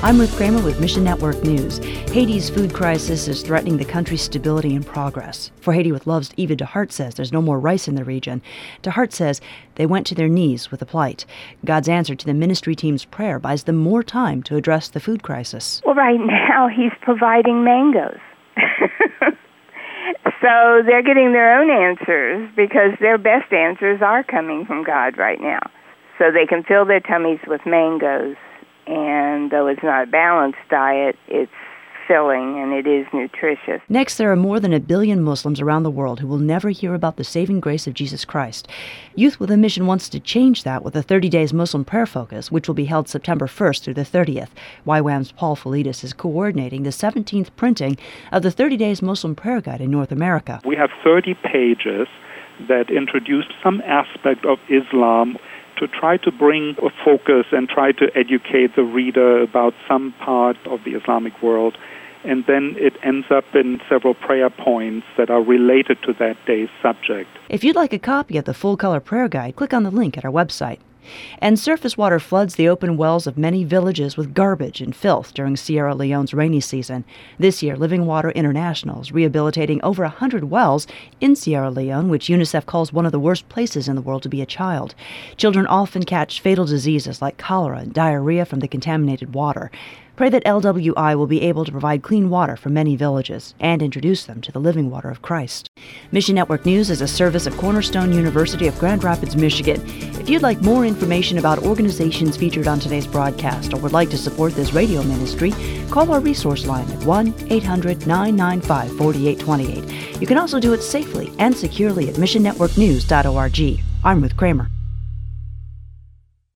I'm Ruth Kramer with Mission Network News. Haiti's food crisis is threatening the country's stability and progress. For Haiti with Love's Eva DeHart says there's no more rice in the region. DeHart says they went to their knees with the plight. God's answer to the ministry team's prayer buys them more time to address the food crisis. Well, right now he's providing mangoes. So they're getting their own answers because their best answers are coming from God right now. So they can fill their tummies with mangoes. And though it's not a balanced diet, it's filling and it is nutritious. Next, there are more than 1 billion Muslims around the world who will never hear about the saving grace of Jesus Christ. Youth with a Mission wants to change that with a 30 Days Muslim Prayer Focus, which will be held September 1st through the 30th. YWAM's Paul Felides is coordinating the 17th printing of the 30 Days Muslim Prayer Guide in North America. We have 30 pages that introduce some aspect of Islam to try to bring a focus and try to educate the reader about some part of the Islamic world. And then it ends up in several prayer points that are related to that day's subject. If you'd like a copy of the full-color prayer guide, click on the link at our website. And surface water floods the open wells of many villages with garbage and filth during Sierra Leone's rainy season. This year, Living Water International is rehabilitating over 100 wells in Sierra Leone, which UNICEF calls one of the worst places in the world to be a child. Children often catch fatal diseases like cholera and diarrhea from the contaminated water. Pray that LWI will be able to provide clean water for many villages and introduce them to the living water of Christ. Mission Network News is a service of Cornerstone University of Grand Rapids, Michigan. If you'd like more information about organizations featured on today's broadcast or would like to support this radio ministry, call our resource line at 1-800-995-4828. You can also do it safely and securely at missionnetworknews.org. I'm Ruth Kramer.